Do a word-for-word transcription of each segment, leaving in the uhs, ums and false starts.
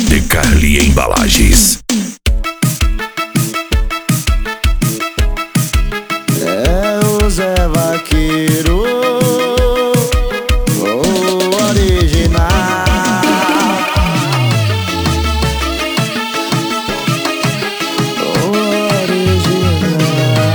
Decarli Embalagens. É o Zé Vaqueiro, o original. O original.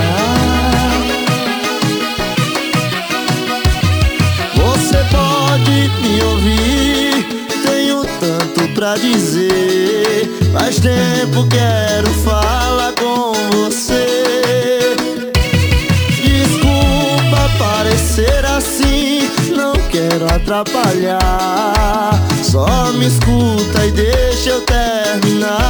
Você pode me ouvir, tenho tanto pra dizer. Faz tempo quero falar com você. Desculpa parecer assim, não quero atrapalhar. Só me escuta e deixa eu terminar.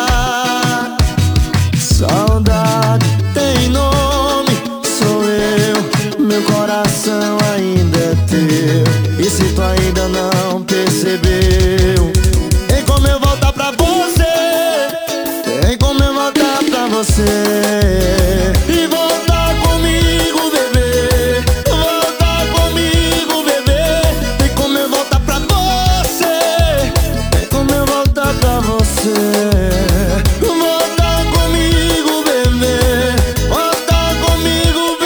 Saudade tem nome, sou eu, meu coração ainda é teu. E se tu ainda não percebeu, tem como eu voltar pra você, tem como eu voltar pra você. E voltar comigo, bebê, voltar comigo, bebê. Tem como eu voltar pra você, tem como eu voltar pra você. Voltar comigo, bebê, voltar comigo,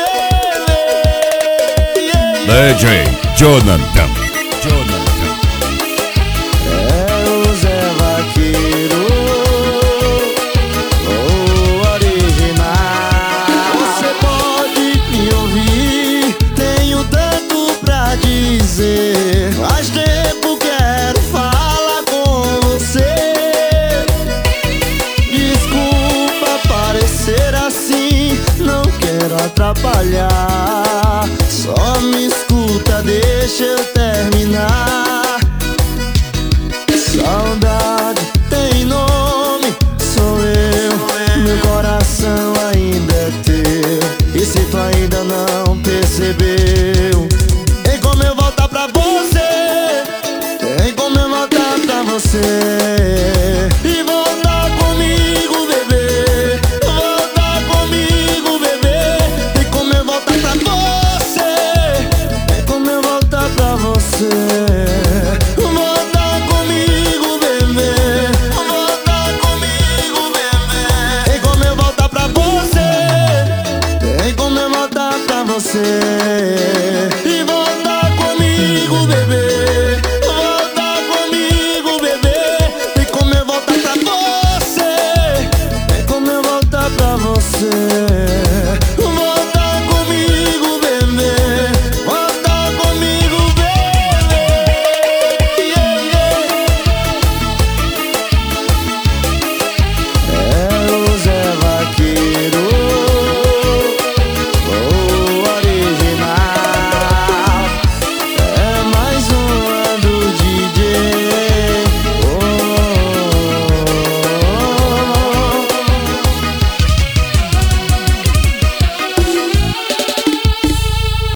bebê. Yeah, D J Jonathan. Jonathan. É o Zé Vaqueiro, o original. Você pode me ouvir, tenho tanto pra dizer. Faz tempo quero falar com você. Desculpa parecer assim, não quero atrapalhar. Só me escuta, deixa eu terminar. Saudade tem nome, sou eu, meu coração ainda é teu. E se tu ainda não percebeu, tem como eu voltar pra você, tem como eu voltar pra você.